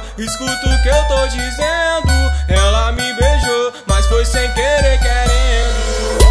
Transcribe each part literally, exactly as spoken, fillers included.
escuta o que eu tô dizendo. Ela me beijou, mas foi sem querer querendo.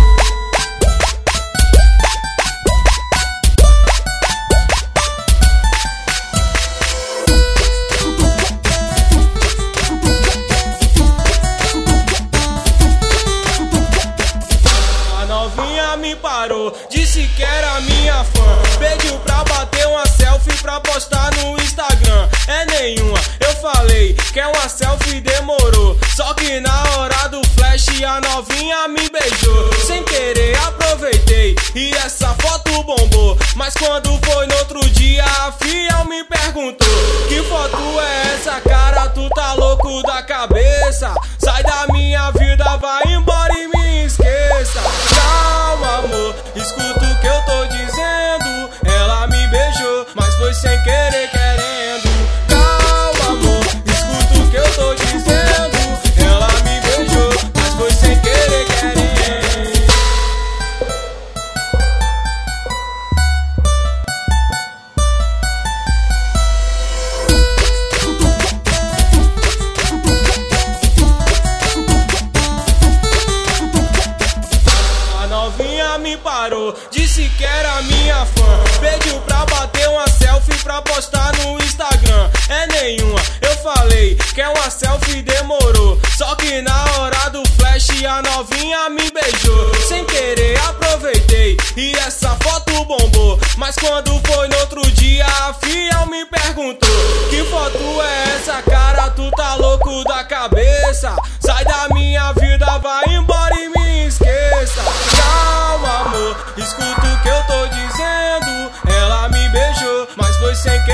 Me parou, disse que era minha fã, pediu pra bater uma selfie pra postar no Instagram. É nenhuma, eu falei que é uma selfie, demorou. Só que na hora do flash a novinha me beijou. Sem querer aproveitei e essa foto bombou. Mas quando foi no outro dia a fiel me perguntou: que foto é essa, cara? Tu tá louco da cabeça? Sai da minha vida, vai embora e me esqueça. Calma, amor, escuta o que eu tô dizendo. Ela me beijou, mas foi sem querer querendo. Calma, amor, escuta o que eu tô dizendo. Ela me beijou, mas foi sem querer querendo. Me parou, disse que era minha fã, pediu pra bater uma selfie pra postar no Instagram. É nenhuma, eu falei que é uma selfie, demorou. Só que na hora do flash a novinha me beijou. Sem querer aproveitei e essa foto bombou. Mas quando foi no outro dia a fiel me perguntou: que foto é essa, cara? Tu tá louco da cabeça? Sai da minha vida, vai embora e me esqueça. Calma, amor, escuta o que eu tô dizendo. Ela me beijou, mas foi sem querer